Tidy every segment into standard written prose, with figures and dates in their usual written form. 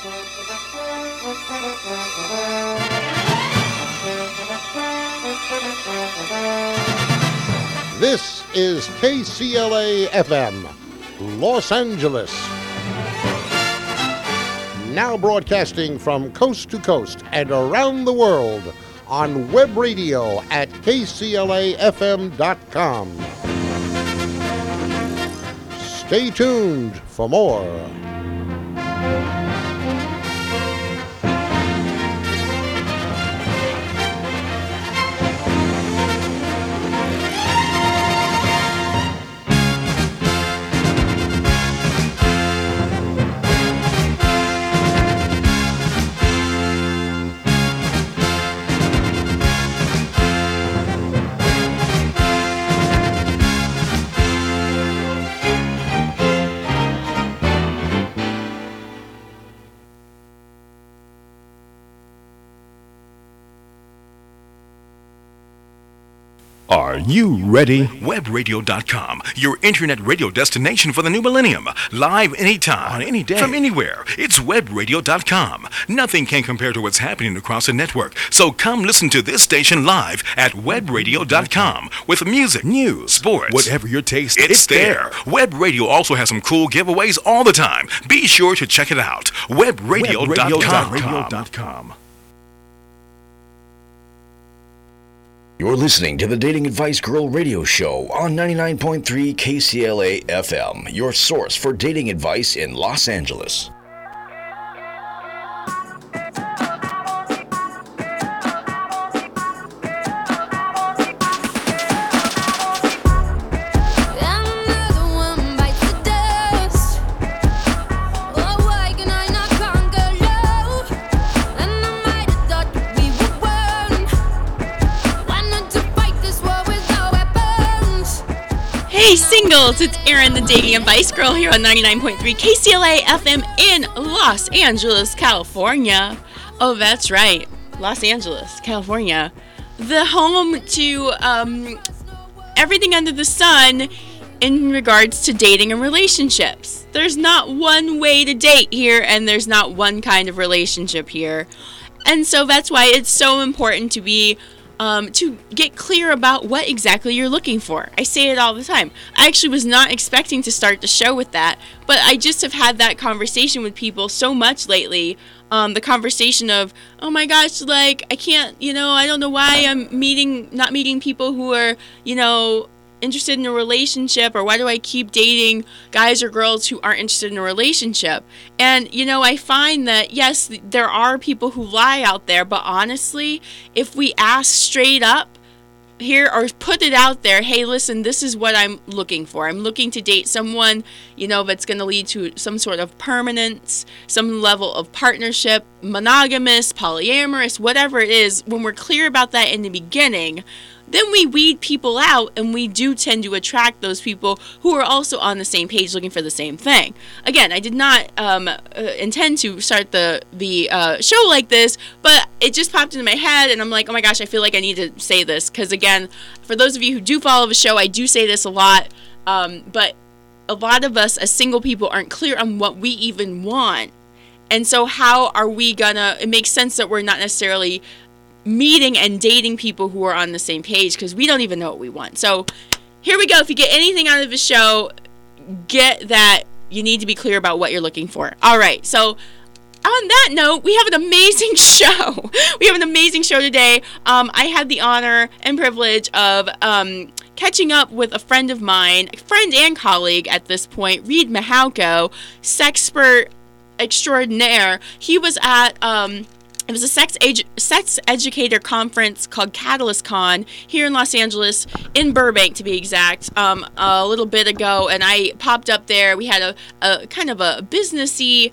This is KCLA FM, Los Angeles. Now broadcasting from coast to coast and around the world on web radio at kclafm.com. Stay tuned for more. Are you ready? Webradio.com, your internet radio destination for the new millennium. Live anytime, on any day, from anywhere. It's Webradio.com. Nothing can compare to what's happening across the network. So come listen to this station live at Webradio.com with music, news, sports, whatever your taste. It's there. Web Radio also has some cool giveaways all the time. Be sure to check it out. Webradio.com. You're listening to the Dating Advice Girl radio show on 99.3 KCLA FM, your source for dating advice in Los Angeles. Hey singles, it's Erin, the Dating Advice Girl here on 99.3 KCLA FM in Los Angeles, California. Oh, that's right, Los Angeles, California. The home to everything under the sun in regards to dating and relationships. There's not one way to date here, and there's not one kind of relationship here. And so that's why it's so important to be to get clear about what exactly you're looking for. I say it all the time. I actually was not expecting to start the show with that, but I just have had that conversation with people so much lately. The conversation of, oh my gosh, like, I can't, I don't know why I'm not meeting people who are, interested in a relationship, or why do I keep dating guys or girls who aren't interested in a relationship? And I find that yes, there are people who lie out there, but honestly, if we ask straight up here or put it out there, hey, listen, this is what I'm looking for. I'm looking to date someone, that's going to lead to some sort of permanence, some level of partnership, monogamous, polyamorous, whatever it is. When we're clear about that in the beginning, then we weed people out, and we do tend to attract those people who are also on the same page looking for the same thing. Again, I did not intend to start the show like this, but it just popped into my head, and I'm like, oh my gosh, I feel like I need to say this, because again, for those of you who do follow the show, I do say this a lot, but a lot of us as single people aren't clear on what we even want. And so how are we gonna, it makes sense that we're not necessarily meeting and dating people who are on the same page, because we don't even know what we want. So here we go. If you get anything out of the show, get that you need to be clear about what you're looking for. All right. So on that note, we have an amazing show. We have an amazing show today. I had the honor and privilege of catching up with a friend of mine, friend and colleague at this point, Reed Mahauko, sexpert extraordinaire. He was at it was a sex educator conference called Catalyst Con here in Los Angeles, in Burbank to be exact, a little bit ago, and I popped up there. We had a kind of a businessy,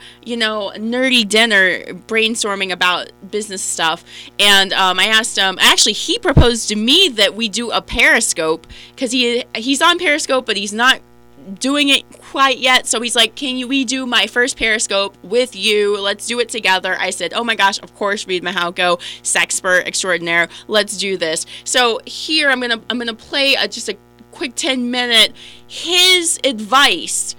nerdy dinner brainstorming about business stuff, and I asked him, actually he proposed to me that we do a Periscope, because he's on Periscope, but he's not doing it quite yet. So he's like, we do my first Periscope with you? Let's do it together. I said, oh my gosh, of course, Reed Mahauko, sexpert extraordinaire. Let's do this. So here I'm gonna play just a quick 10-minute his advice,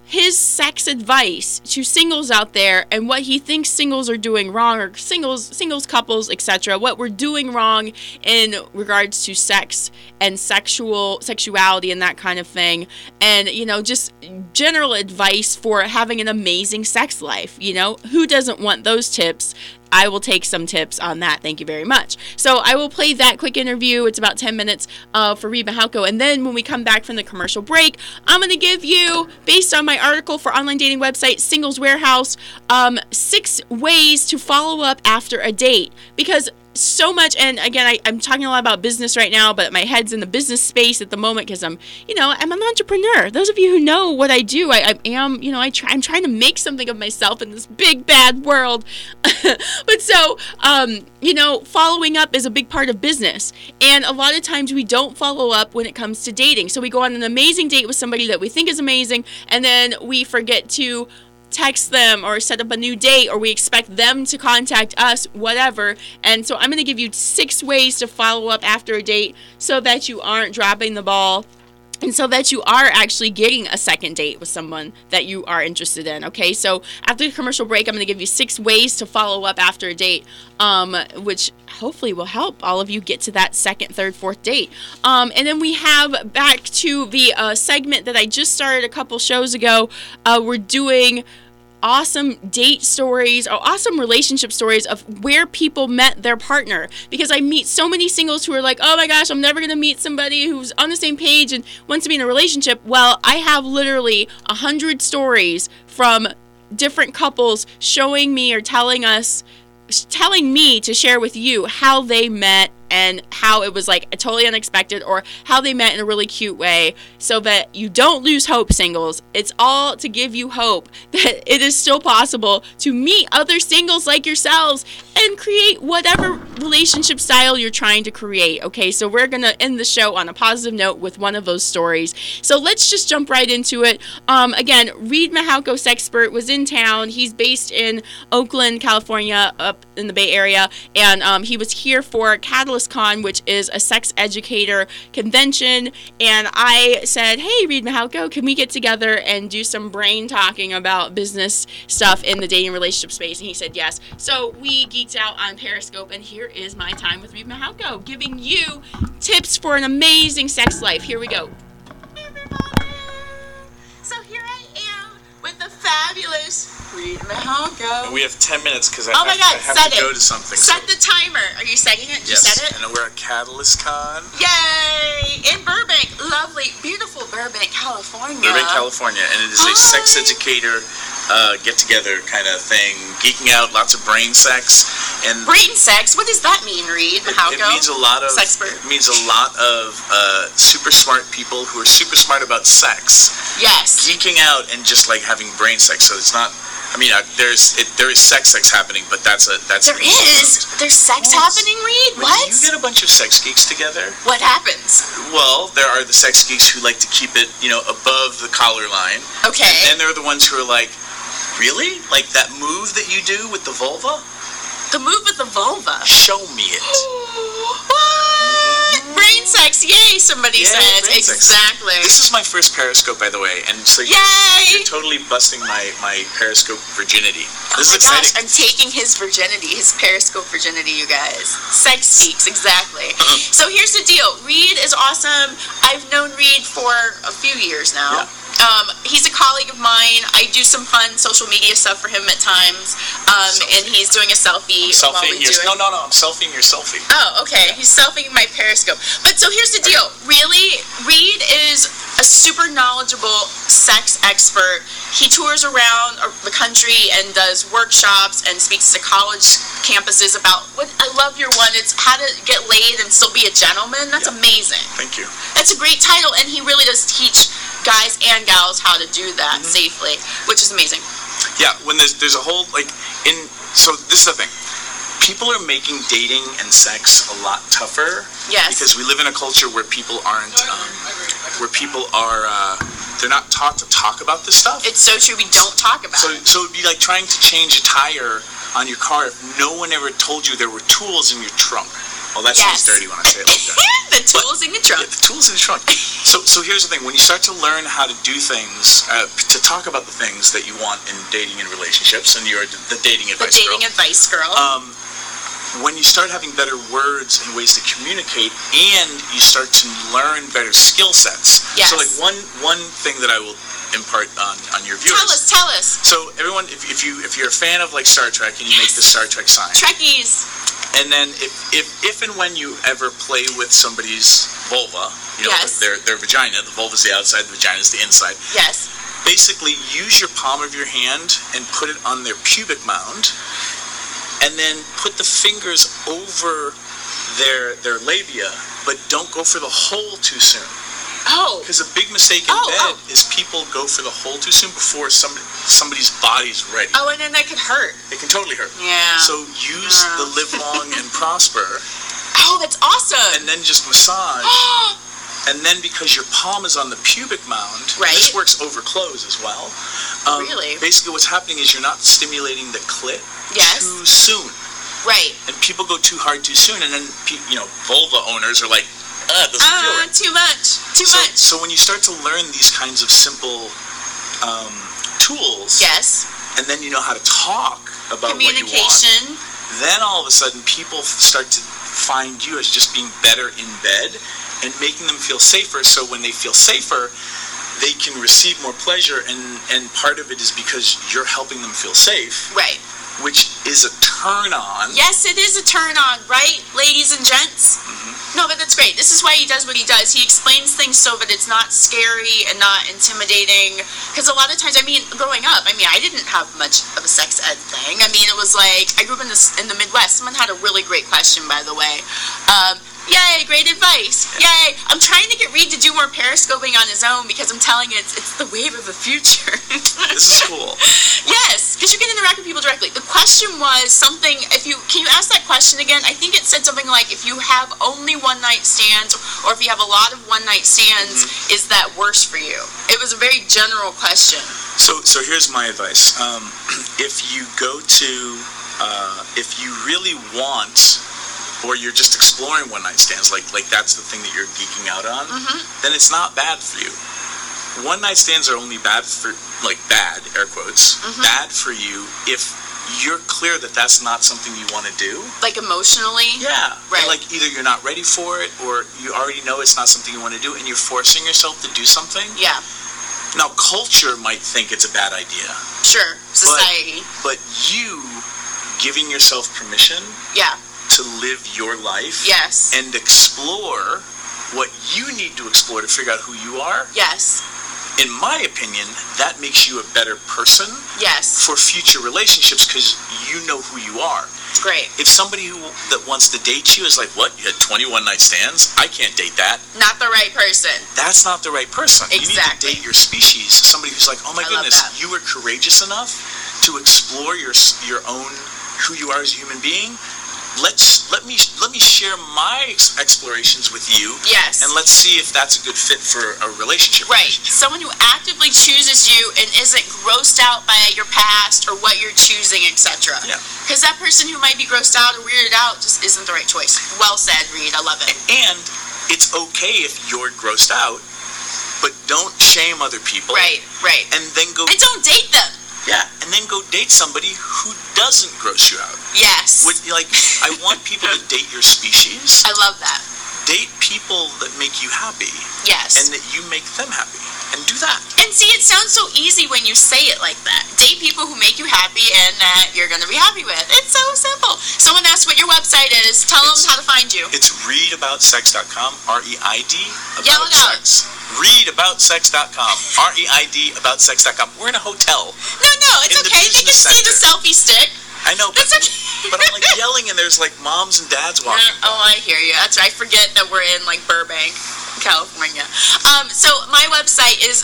his sex advice to singles out there and what he thinks singles are doing wrong, or singles couples, etc. What we're doing wrong in regards to sex and sexuality and that kind of thing. And, just general advice for having an amazing sex life. Who doesn't want those tips? I will take some tips on that. Thank you very much. So I will play that quick interview. It's about 10 minutes for Reed Mihalko. And then when we come back from the commercial break, I'm going to give you, based on my article for online dating website Singles Warehouse, 6 ways to follow up after a date. Because so much, and again, I'm talking a lot about business right now, but my head's in the business space at the moment because I'm an entrepreneur. Those of you who know what I do, I'm trying to make something of myself in this big bad world. But so, following up is a big part of business, and a lot of times we don't follow up when it comes to dating. So we go on an amazing date with somebody that we think is amazing, and then we forget to text them or set up a new date, or we expect them to contact us, whatever. And so I'm going to give you 6 ways to follow up after a date so that you aren't dropping the ball, and so that you are actually getting a second date with someone that you are interested in. Okay, so after the commercial break, I'm going to give you 6 ways to follow up after a date, which hopefully will help all of you get to that second, third, fourth date. And then we have back to the segment that I just started a couple shows ago. We're doing awesome date stories or awesome relationship stories of where people met their partner, because I meet so many singles who are like, oh my gosh, I'm never going to meet somebody who's on the same page and wants to be in a relationship. Well, I have literally 100 stories from different couples showing me or telling me to share with you how they met and how it was like totally unexpected, or how they met in a really cute way, so that you don't lose hope, singles. It's all to give you hope that it is still possible to meet other singles like yourselves and create whatever relationship style you're trying to create. Okay, so we're going to end the show on a positive note with one of those stories. So let's just jump right into it. Again, Reed Mihalko, Sexpert, was in town. He's based in Oakland, California, up in the Bay Area, and he was here for Catalyst Con, which is a sex educator convention, and I said, hey, Reed Mihalko, can we get together and do some brain talking about business stuff in the dating relationship space? And he said yes. So we geeked out on Periscope, and here is my time with Reed Mihalko, giving you tips for an amazing sex life. Here we go. Hey, everybody. So here I am with the fabulous Reed Mihalko. We have 10 minutes because I have to go to something. Set the timer. Are you setting it? Yes. You set it? And we're at Catalyst Con. Yay! In Burbank. Lovely, beautiful Burbank, California. Burbank, California. And it is a sex educator get-together kind of thing. Geeking out, lots of brain sex. And brain sex? What does that mean, Reed Mihalko? It means a lot of super smart people who are super smart about sex. Yes. Geeking out and just like having brain sex. So it's not... there is sex happening, but that's there is. There's sex happening, Reed. When what? You get a bunch of sex geeks together. What happens? Well, there are the sex geeks who like to keep it, above the collar line. Okay. And then there are the ones who are like, really? Like that move that you do with the vulva? The move with the vulva. Show me it. What? Brain sex, yay! Somebody said exactly. This is my first Periscope, by the way, and so you're totally busting my Periscope virginity. This is exciting. Gosh, I'm taking his virginity, his Periscope virginity, you guys. Sex geeks, exactly. So here's the deal. Reed is awesome. I've known Reed for a few years now. Yeah. He's a colleague of mine. I do some fun social media stuff for him at times, and he's doing a selfie. No, I'm selfieing your selfie. Oh, okay. He's selfieing my Periscope. But so here's the deal. Really, Reed is a super knowledgeable sex expert. He tours around the country and does workshops and speaks to college campuses about what I love your one. It's how to get laid and still be a gentleman. That's amazing. Thank you. That's a great title, and he really does teach guys and gals how to do that safely, which is amazing. Yeah, when there's a whole so this is the thing. People are making dating and sex a lot tougher. Yes. Because we live in a culture where people aren't, they're not taught to talk about this stuff. It's so true. We don't talk about it. So it'd be like trying to change a tire on your car if no one ever told you there were tools in your trunk. Well, that sounds dirty when I say it like that. The tool's in the trunk. Yeah, the tool's in the trunk. So here's the thing. When you start to learn how to do things, to talk about the things that you want in dating and relationships, and you're the dating advice girl. The dating advice girl. When you start having better words and ways to communicate, and you start to learn better skill sets. Yes. So like one thing that I will impart on your viewers. Tell us. So everyone, if you're a fan of like Star Trek and you make the Star Trek sign. Trekkies. And then if and when you ever play with somebody's vulva, Yes. their vagina, the vulva's the outside, the vagina's the inside. Yes. Basically, use your palm of your hand and put it on their pubic mound, and then put the fingers over their labia, but don't go for the hole too soon. Oh. Because a big mistake in bed is people go for the hole too soon before somebody's body's ready. Oh, and then that could hurt. It can totally hurt. Yeah. So use the live long and prosper. Oh, that's awesome. And then just massage. And then because your palm is on the pubic mound, Right. this works over clothes as well. Really? Basically what's happening is you're not stimulating the clit Yes. too soon. Right. And people go too hard too soon, and then vulva owners are like, it doesn't feel right. Too much. So when you start to learn these kinds of simple tools, Yes. and then you know how to talk about what you want, Communication. then all of a sudden people start to find you as just being better in bed and making them feel safer. So when they feel safer, they can receive more pleasure, and part of it is because you're helping them feel safe, Right. which is a turn on. Yes, it is a turn on, right, ladies and gents? No, but that's great. This is why he does what he does. He explains things so that it's not scary and not intimidating. Because a lot of times, growing up, I didn't have much of a sex ed thing. It was like, I grew up in the Midwest. Someone had a really great question, by the way. Yay, great advice. Yay. I'm trying to get Reed to do more periscoping on his own because I'm telling you, it's the wave of the future. This is cool. Yes, because you can interact with people directly. The question was something, can you ask that question again? I think it said something like, if you have only one-night stands, or if you have a lot of one-night stands, is that worse for you? It was a very general question. So here's my advice. If you go to, if you really want, or you're just exploring one-night stands, like that's the thing that you're geeking out on, then it's not bad for you. One-night stands are only bad for, bad, air quotes, bad for you if you're clear that that's not something you want to do. Like emotionally? Yeah. Right. Like either you're not ready for it, or you already know it's not something you want to do, and you're forcing yourself to do something. Yeah. Now, culture might think it's a bad idea. Sure. Society. But you giving yourself permission Yeah. to live your life Yes. and explore what you need to explore to figure out who you are, Yes. in my opinion, that makes you a better person Yes. for future relationships because you know who you are. It's great. If somebody that wants to date you is like, what, you had 21 night stands? I can't date that. Not the right person. That's not the right person. Exactly. You need to date your species. Somebody who's like, oh my I love goodness, that. you were courageous enough to explore your own, who you are as a human being. Let me share my explorations with you. Yes. And let's see if that's a good fit for a relationship. Right. Someone who actively chooses you and isn't grossed out by your past or what you're choosing, etc. Yeah. Because that person who might be grossed out or weirded out just isn't the right choice. Well said, Reed. I love it. And it's okay if you're grossed out, but don't shame other people. Right. And then go. And don't date them. Yeah, and then go date somebody who doesn't gross you out. Yes. I want people to date your species. I love that. Date people that make you happy. Yes. And that you make them happy. And do that. And see, it sounds so easy when you say it like that. Date people who make you happy and that you're going to be happy with. It's so simple. Someone asked what your website is. Tell them how to find you. It's readaboutsex.com, R-E-I-D, Yell about it out. sex. Readaboutsex.com, R-E-I-D, aboutsex.com. We're in a hotel. No, it's In the okay. They can business see the center. selfie stick. I know, but, That's okay. but I'm yelling and there's moms and dads walking. Oh, I hear you. That's right. I forget that we're in Burbank, California. So my website is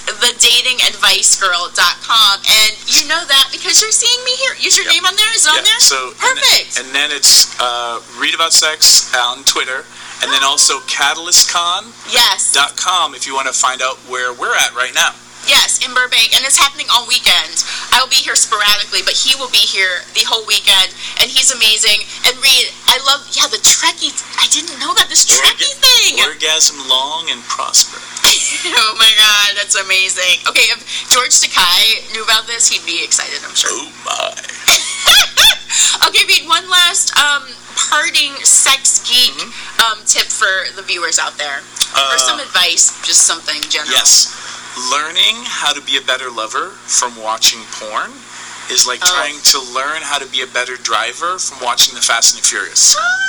thedatingadvicegirl.com, and you know that because you're seeing me here. Use your name on there. Is it on there? So perfect. And then it's Read About Sex on Twitter, and then also CatalystCon.com Yes. if you want to find out where we're at right now. Yes, in Burbank, and it's happening all weekend. I will be here sporadically, but he will be here the whole weekend, and he's amazing. And Reed, I love, the Trekkie. I didn't know about this Trekkie thing. Orgasm long and prosper. Oh my God, that's amazing. Okay, if George Takei knew about this, he'd be excited, I'm sure. Oh my. Okay, Reed, one last parting sex geek tip for the viewers out there. Or some advice, just something general. Yes. Learning how to be a better lover from watching porn is like trying to learn how to be a better driver from watching the Fast and the Furious.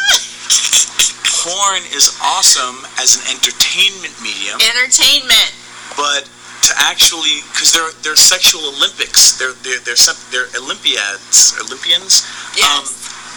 Porn is awesome as an entertainment medium. Entertainment. But to actually, because they're sexual Olympics, they're Olympians. Yes.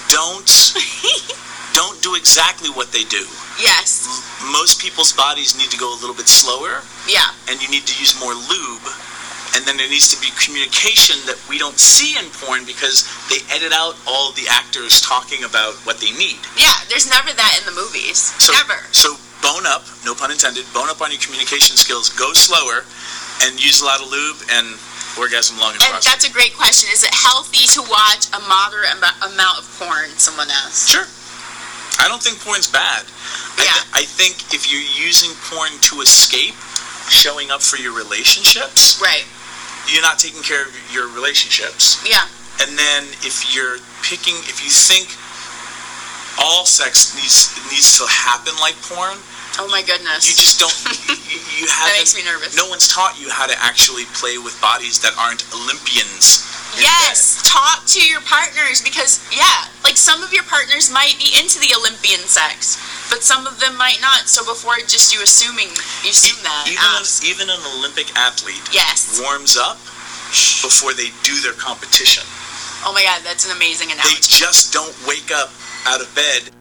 Don't do exactly what they do. Yes. Most people's bodies need to go a little bit slower. Yeah. And you need to use more lube. And then there needs to be communication that we don't see in porn because they edit out all the actors talking about what they need. Yeah, there's never that in the movies. Never. So bone up, no pun intended, bone up on your communication skills, go slower, and use a lot of lube and orgasm long and prosper. That's a great question. Is it healthy to watch a moderate amount of porn, someone asked? Sure. I don't think porn's bad. Yeah. I think if you're using porn to escape showing up for your relationships, right, you're not taking care of your relationships. Yeah. And then if you think all sex needs to happen like porn, oh my goodness, you just don't. You haven't. That makes me nervous. No one's taught you how to actually play with bodies that aren't Olympians. Yes, talk to your partners because, like some of your partners might be into the Olympian sex, but some of them might not. So before you assume that. Even an Olympic athlete warms up before they do their competition. Oh my God, that's an amazing analogy. They just don't wake up out of bed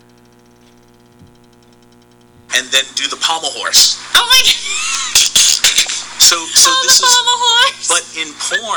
and then do the pommel horse. Oh my God. So this the pommel horse. But in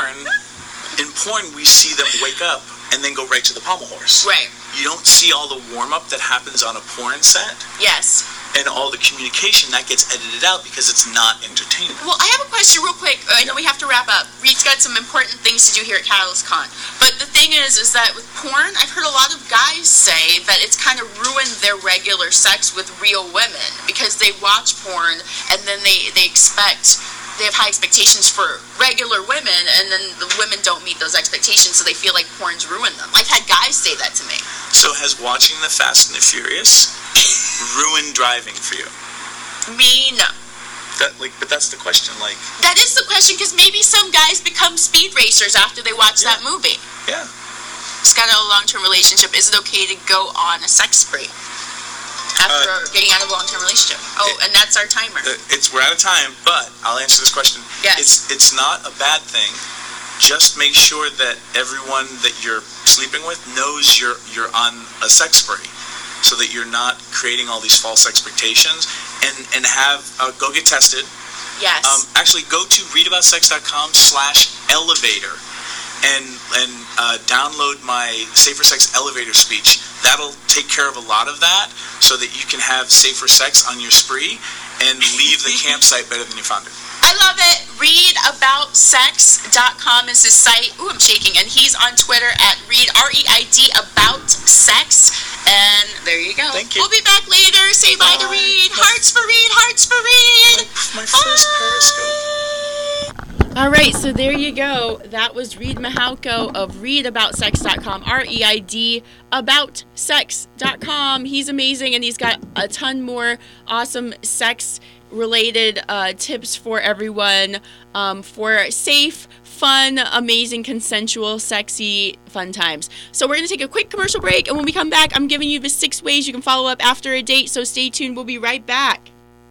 porn we see them wake up and then go right to the pommel horse. Right. You don't see all the warm-up that happens on a porn set. Yes. And all the communication that gets edited out because it's not entertainment. Well, I have a question real quick. I know we have to wrap up. Reed's got some important things to do here at Catalyst Con. But the thing is that with porn, I've heard a lot of guys say that it's kind of ruined their regular sex with real women because they watch porn and then they have high expectations for regular women, and then the women don't meet those expectations, so they feel like porn's ruined them. I've had guys say that to me. So has watching the Fast and the Furious ruined driving for you? Me, no. But that's the question. That is the question, because maybe some guys become speed racers after they watch that movie. Yeah. It's got a long-term relationship. Is it okay to go on a sex spree after getting out of a long-term relationship? And that's our timer. We're out of time, but I'll answer this question. Yes. It's not a bad thing. Just make sure that everyone that you're sleeping with knows you're on a sex spree, so that you're not creating all these false expectations. And have go get tested. Yes. Actually, go to readaboutsexx.com/elevator and download my Safer Sex Elevator speech. That'll take care of a lot of that, so that you can have safer sex on your spree and leave the campsite better than you found it. I love it. Readaboutsexx.com is his site. Ooh, I'm shaking. And he's on Twitter at Reed, R-E-I-D, About Sex. And there you go. Thank you. We'll be back later. Say bye to Reed. Hearts for Reed. Hearts for Reed. My first Periscope. All right, so there you go. That was Reed Mihalko of readaboutsexx.com, R-E-I-D, aboutsex.com. He's amazing, and he's got a ton more awesome sex-related tips for everyone for safe, fun, amazing, consensual, sexy, fun times. So we're going to take a quick commercial break, and when we come back, I'm giving you the 6 ways you can follow up after a date, so stay tuned. We'll be right back.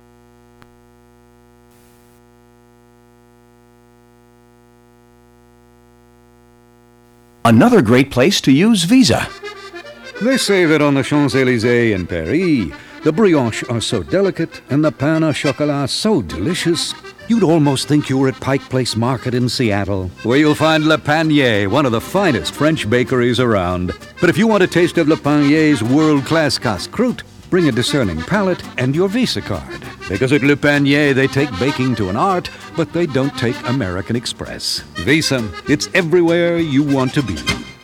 Another great place to use Visa. They say that on the Champs-Élysées in Paris, the brioches are so delicate and the pain au chocolat so delicious, you'd almost think you were at Pike Place Market in Seattle, where you'll find Le Panier, one of the finest French bakeries around. But if you want a taste of Le Panier's world-class casse-croûte, bring a discerning palate and your Visa card. Because at Le Panier, they take baking to an art, but they don't take American Express. Visa, it's everywhere you want to be.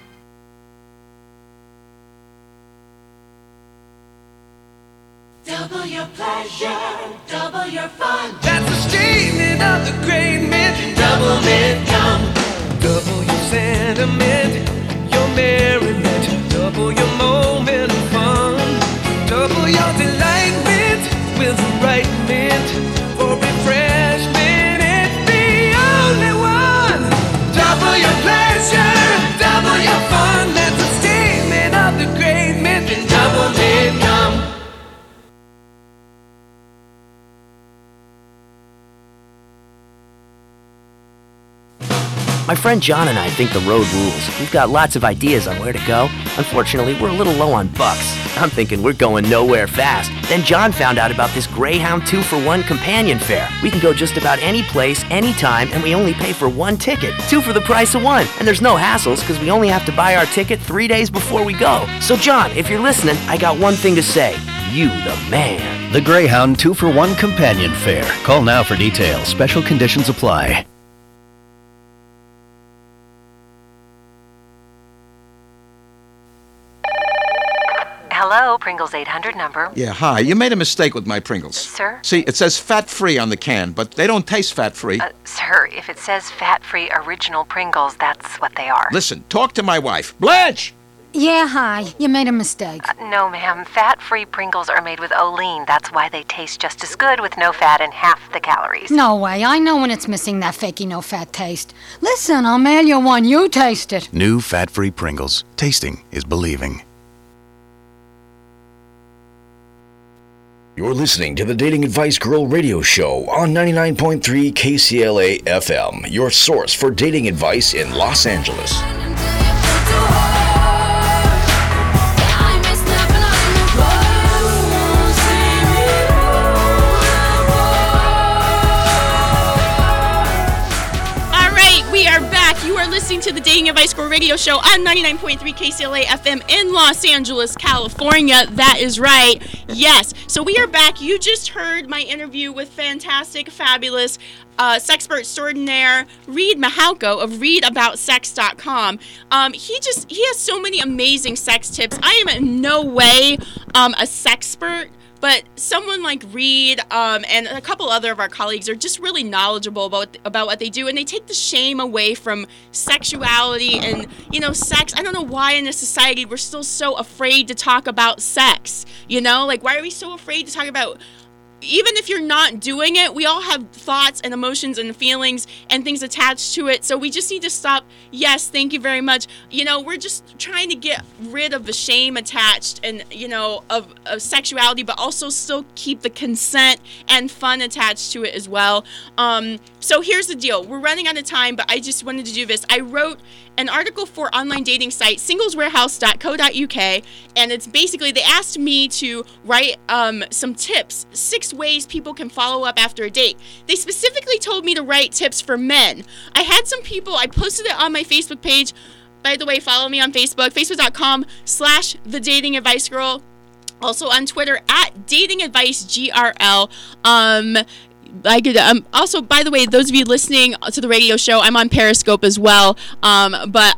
Double your pleasure, double your fun. That's the statement of the great mint. Double mint gum. Double your sentiment, your merriment. Double your moment of fun. Double your delightment with the right mint. For refreshment, it's the only one. Double your pleasure, double your fun. That's the statement of the great mint. Double mint gum. My friend John and I think the road rules. We've got lots of ideas on where to go. Unfortunately, we're a little low on bucks. I'm thinking we're going nowhere fast. Then John found out about this Greyhound 2-for-1 companion fare. We can go just about any place, anytime, and we only pay for one ticket. 2 for the price of 1. And there's no hassles because we only have to buy our ticket 3 days before we go. So John, if you're listening, I got one thing to say. You the man. The Greyhound 2-for-1 companion fare. Call now for details. Special conditions apply. Hello, Pringles 800 number. Yeah, hi. You made a mistake with my Pringles. Sir? See, it says fat-free on the can, but they don't taste fat-free. Sir, if it says fat-free original Pringles, that's what they are. Listen, talk to my wife. Blanche! Yeah, hi. You made a mistake. No, ma'am. Fat-free Pringles are made with Olean. That's why they taste just as good with no fat and half the calories. No way. I know when it's missing that fakey no-fat taste. Listen, I'll mail you one. You taste it. New fat-free Pringles. Tasting is believing. You're listening to the Dating Advice Girl radio show on 99.3 KCLA FM, your source for dating advice in Los Angeles. Listening to the Dating Advice Girl radio show on 99.3 KCLA FM in Los Angeles, California. That is right. Yes. So we are back. You just heard my interview with fantastic, fabulous sexpert extraordinaire Reed Mahalko of readaboutsex.com. He has so many amazing sex tips. I am in no way a sexpert. But someone like Reed and a couple other of our colleagues are just really knowledgeable about what they do, and they take the shame away from sexuality and, sex. I don't know why in this society we're still so afraid to talk about sex, Like, why are we so afraid to talk about... Even if you're not doing it, we all have thoughts and emotions and feelings and things attached to it. So we just need to stop. Yes, thank you very much. We're just trying to get rid of the shame attached and, of sexuality, but also still keep the consent and fun attached to it as well. So here's the deal. We're running out of time, but I just wanted to do this. I wrote an article for online dating site singleswarehouse.co.uk, and it's basically they asked me to write some tips, 6 ways people can follow up after a date. They specifically told me to write tips for men. I had some people, I posted it on my Facebook page. By the way, follow me on Facebook, facebook.com/thedatingadvicegirl. Also on Twitter @datingadvicegrl. Also, by the way, those of you listening to the radio show, I'm on Periscope as well. But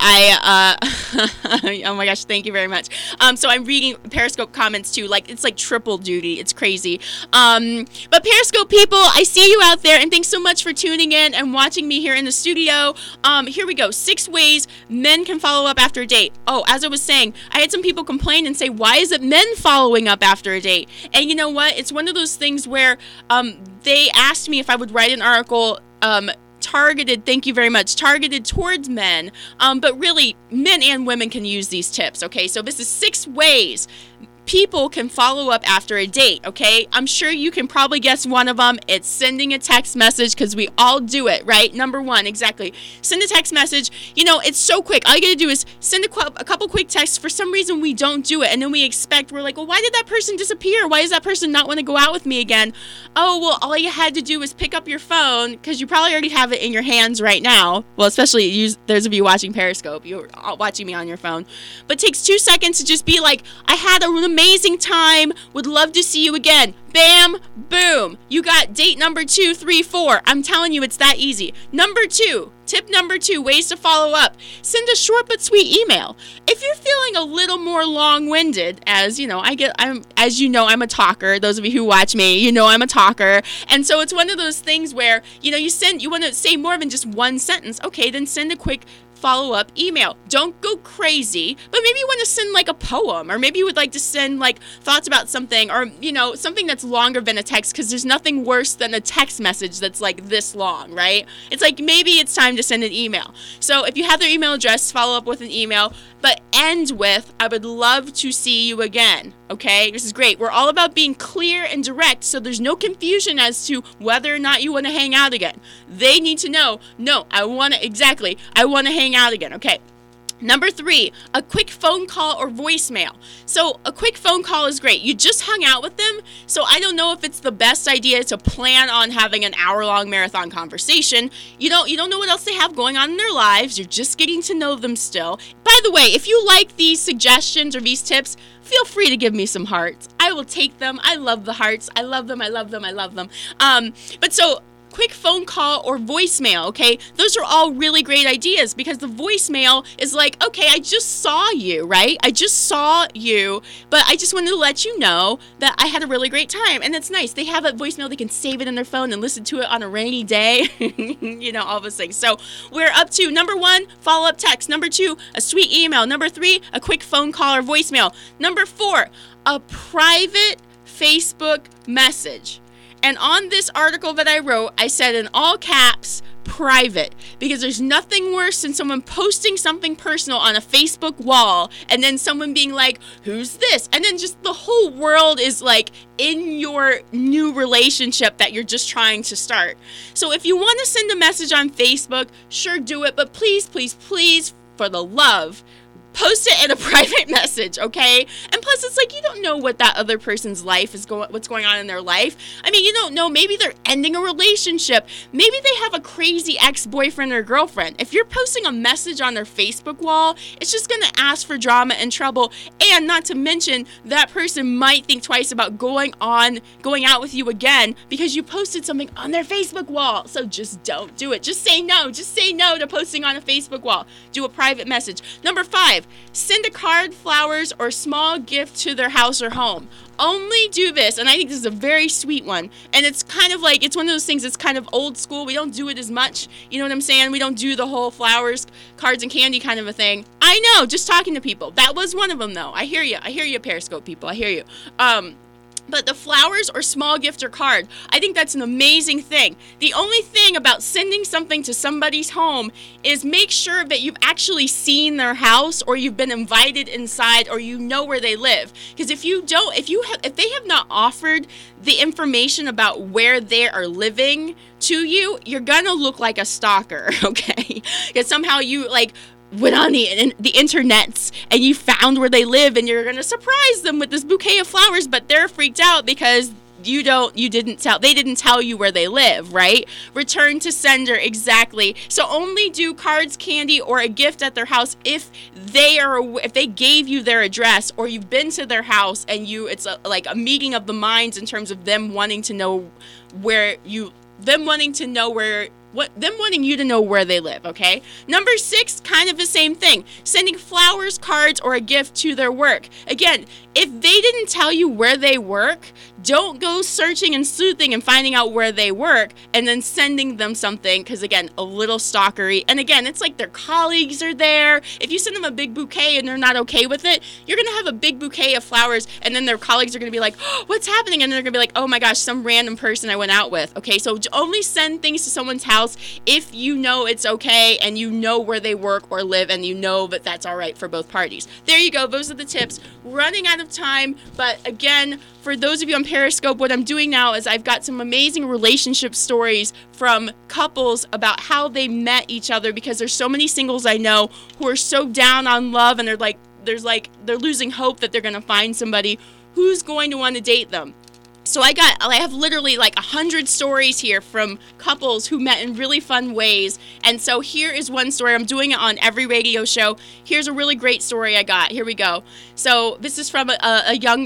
oh my gosh, thank you very much. So I'm reading Periscope comments too. It's like triple duty. It's crazy. But Periscope people, I see you out there, and thanks so much for tuning in and watching me here in the studio. Here we go. 6 ways men can follow up after a date. Oh, as I was saying, I had some people complain and say, why is it men following up after a date? And you know what? It's one of those things where they asked me if I would write an article targeted, thank you very much, targeted towards men, but really men and women can use these tips, okay? So this is 6 ways people can follow up after a date, okay? I'm sure you can probably guess one of them. It's sending a text message, because we all do it, right? Number 1, exactly. Send a text message. It's so quick. All you gotta do is send a couple quick texts. For some reason, we don't do it, and then we're like, well, why did that person disappear? Why does that person not want to go out with me again? Oh, well, all you had to do was pick up your phone, because you probably already have it in your hands right now. Well, especially those of you watching Periscope, you're watching me on your phone. But it takes 2 seconds to just be like, I had an amazing time. Would love to see you again. Bam, boom. You got date number 2, 3, 4. I'm telling you, it's that easy. Number 2, tip number 2, ways to follow up. Send a short but sweet email. If you're feeling a little more long-winded, as you know, I'm a talker. Those of you who watch me, you know I'm a talker. And so it's one of those things where, you want to say more than just one sentence. Okay, then send a quick follow-up email. Don't go crazy, but maybe you want to send like a poem, or maybe you would like to send like thoughts about something, or something that's longer than a text, because there's nothing worse than a text message that's like this long, right? It's like maybe it's time to send an email. So if you have their email address, follow up with an email, but end with, I would love to see you again. Okay, this is great. We're all about being clear and direct, so there's no confusion as to whether or not you want to hang out again. They need to know, no, I want to hang out again. Okay. Number 3, a quick phone call or voicemail. So a quick phone call is great. You just hung out with them, so I don't know if it's the best idea to plan on having an hour-long marathon conversation. You don't know what else they have going on in their lives. You're just getting to know them still. By the way, if you like these suggestions or these tips, feel free to give me some hearts. I will take them. I love the hearts. I love them. I love them. I love them. But so quick phone call or voicemail, okay? Those are all really great ideas, because the voicemail is like, okay, I just saw you, right? I just saw you, but I just wanted to let you know that I had a really great time. And it's nice. They have a voicemail. They can save it in their phone and listen to it on a rainy day, all those things. So we're up to number 1, follow-up text. Number 2, a sweet email. Number 3, a quick phone call or voicemail. Number 4, a private Facebook message. And on this article that I wrote, I said in all caps, private, because there's nothing worse than someone posting something personal on a Facebook wall and then someone being like, who's this? And then just the whole world is like in your new relationship that you're just trying to start. So if you want to send a message on Facebook, sure, do it. But please, please, please, for the love, post it in a private message, okay? And plus, it's like you don't know what that other person's life is what's going on in their life. I mean, you don't know. Maybe they're ending a relationship. Maybe they have a crazy ex-boyfriend or girlfriend. If you're posting a message on their Facebook wall, it's just going to ask for drama and trouble. And not to mention, that person might think twice about going out with you again because you posted something on their Facebook wall. So just don't do it. Just say no. Just say no to posting on a Facebook wall. Do a private message. Number 5. Send a card, flowers, or small gift to their house or home. Only do this, and I think this is a very sweet one, and it's kind of like, it's one of those things that's kind of old school. We don't do it as much, you know what I'm saying? We don't do the whole flowers, cards, and candy kind of a thing. I know, just talking to people. That was one of them, though. I hear you, Periscope people. I hear you. But the flowers or small gift or card, I think that's an amazing thing. The only thing about sending something to somebody's home is make sure that you've actually seen their house, or you've been invited inside, or you know where they live. Because if they have not offered the information about where they are living to you, you're gonna look like a stalker, okay? Because somehow you went on the internets and you found where they live, and you're gonna surprise them with this bouquet of flowers, but they're freaked out because they didn't tell you where they live, right? Return to sender, exactly. So only do cards, candy, or a gift at their house if they gave you their address, or you've been to their house and it's like a meeting of the minds in terms of them wanting to know them wanting you to know where they live, okay? Number 6, kind of the same thing. Sending flowers, cards, or a gift to their work. Again, if they didn't tell you where they work, don't go searching and sleuthing and finding out where they work and then sending them something, because again, a little stalkery. And again, it's like their colleagues are there. If you send them a big bouquet and they're not okay with it, you're going to have a big bouquet of flowers, and then their colleagues are going to be like, oh, what's happening? And they're going to be like, oh my gosh, some random person I went out with. Okay, so only send things to someone's house if you know it's okay and you know where they work or live and you know that that's all right for both parties. There you go. Those are the tips. Running out of time, but again, for those of you on Periscope, what I'm doing now is I've got some amazing relationship stories from couples about how they met each other, because there's so many singles I know who are so down on love, and they're losing hope that they're going to find somebody who's going to want to date them. So I have literally like 100 stories here from couples who met in really fun ways. And so here is one story. I'm doing it on every radio show. Here's a really great story I got. Here we go. So this is from a young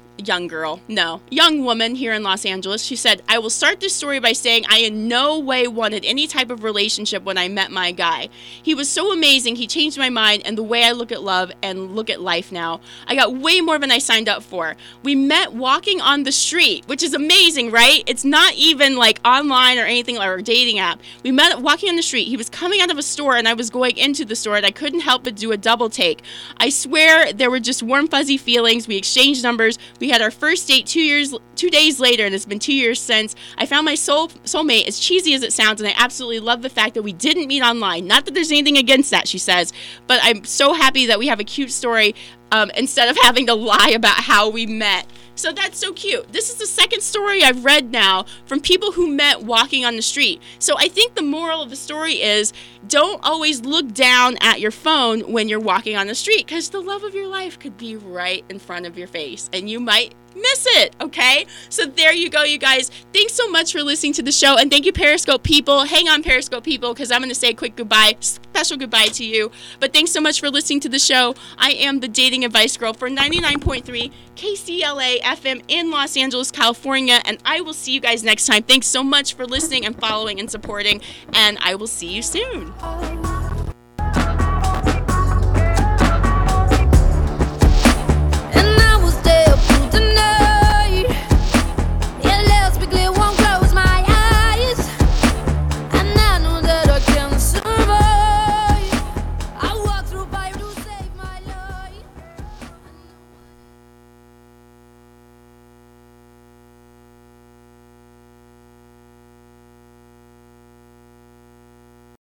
woman here in Los Angeles. She said, I will start this story by saying I in no way wanted any type of relationship when I met my guy. He was so amazing. He changed my mind and the way I look at love and look at life now. I got way more than I signed up for. We met walking on the street, which is amazing, right? It's not even like online or anything or a dating app. We met walking on the street. He was coming out of a store and I was going into the store and I couldn't help but do a double take. I swear there were just warm, fuzzy feelings. We exchanged numbers. We had our first date 2 days later, and it's been 2 years since. I found my soulmate, as cheesy as it sounds, and I absolutely love the fact that we didn't meet online. Not that there's anything against that, she says, but I'm so happy that we have a cute story instead of having to lie about how we met. So that's so cute. This is the second story I've read now from people who met walking on the street. So I think the moral of the story is don't always look down at your phone when you're walking on the street, because the love of your life could be right in front of your face and you might miss it, okay? So there you go, you guys. Thanks so much for listening to the show, and thank you, Periscope people. Hang on, Periscope people, because I'm going to say a quick goodbye, special goodbye to you. But thanks so much for listening to the show. I am the Dating Advice Girl for 99.3 KCLA FM in Los Angeles, California, and I will see you guys next time. Thanks so much for listening and following and supporting, and I will see you soon.